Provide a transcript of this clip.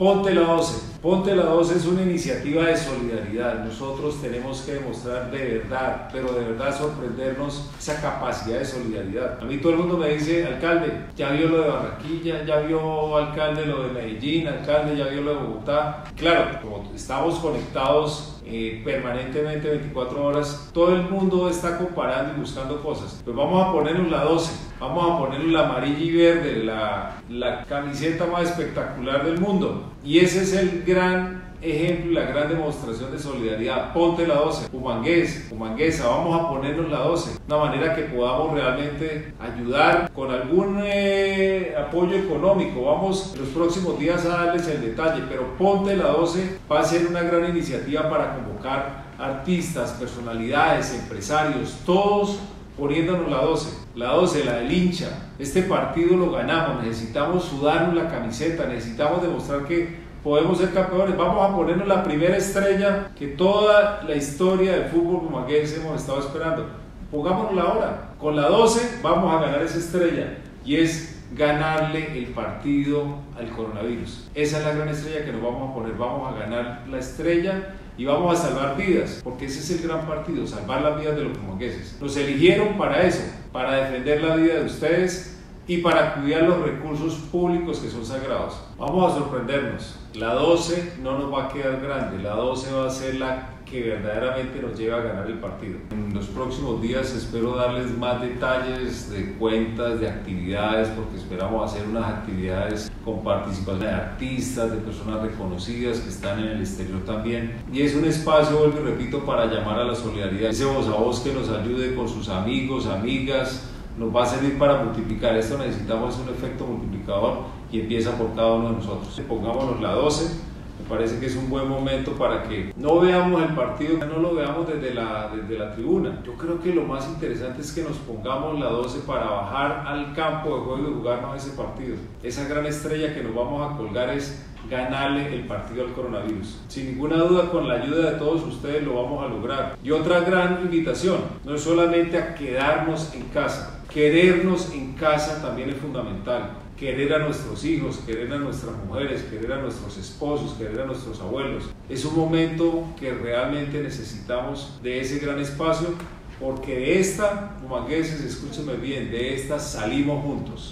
Ponte la 12. Ponte la 12 es una iniciativa de solidaridad. Nosotros tenemos que demostrar de verdad, pero de verdad sorprendernos esa capacidad de solidaridad. A mí todo el mundo me dice, alcalde, ya vio lo de Barranquilla, ya vio, alcalde, lo de Medellín, alcalde, ya vio lo de Bogotá. Claro, como estamos conectados permanentemente 24 horas, todo el mundo está comparando y buscando cosas. Pues vamos a ponernos la 12, vamos a ponernos la amarilla y verde, la camiseta más espectacular del mundo. Y ese es el gran ejemplo y la gran demostración de solidaridad. Ponte la 12, Humanguesa, vamos a ponernos la 12, de una manera que podamos realmente ayudar con algún apoyo económico. Vamos en los próximos días a darles el detalle, pero Ponte la 12 va a ser una gran iniciativa para convocar artistas, personalidades, empresarios, todos poniéndonos la 12, la del hincha. Este partido lo ganamos, necesitamos sudarnos la camiseta, necesitamos demostrar que podemos ser campeones. Vamos a ponernos la primera estrella que toda la historia del fútbol bumanguense hemos estado esperando. Pongámonosla ahora. Con la 12 vamos a ganar esa estrella y es ganarle el partido al coronavirus. Esa es la gran estrella que nos vamos a poner. Vamos a ganar la estrella y vamos a salvar vidas, porque ese es el gran partido, salvar las vidas de los bumangueses. Nos eligieron para eso, para defender la vida de ustedes y para cuidar los recursos públicos que son sagrados. Vamos a sorprendernos. La 12 no nos va a quedar grande, la 12 va a ser la que verdaderamente nos lleva a ganar el partido. En los próximos días espero darles más detalles de cuentas, de actividades, porque esperamos hacer unas actividades con participación de artistas, de personas reconocidas que están en el exterior también. Y es un espacio, vuelvo y repito, para llamar a la solidaridad. Ese voz a voz que nos ayude con sus amigos, amigas, nos va a servir para multiplicar. Esto necesitamos un efecto multiplicador y empieza por cada uno de nosotros. Pongámonos la 12. Me parece que es un buen momento para que no veamos el partido, no lo veamos desde la tribuna. Yo creo que lo más interesante es que nos pongamos la 12 para bajar al campo de juego y jugarnos ese partido. Esa gran estrella que nos vamos a colgar es ganarle el partido al coronavirus. Sin ninguna duda, con la ayuda de todos ustedes lo vamos a lograr. Y otra gran invitación, no es solamente a quedarnos en casa. Querernos en casa también es fundamental. Querer a nuestros hijos, querer a nuestras mujeres, querer a nuestros esposos, querer a nuestros abuelos. Es un momento que realmente necesitamos de ese gran espacio, porque de esta, humangueses, escúchenme bien, de esta salimos juntos.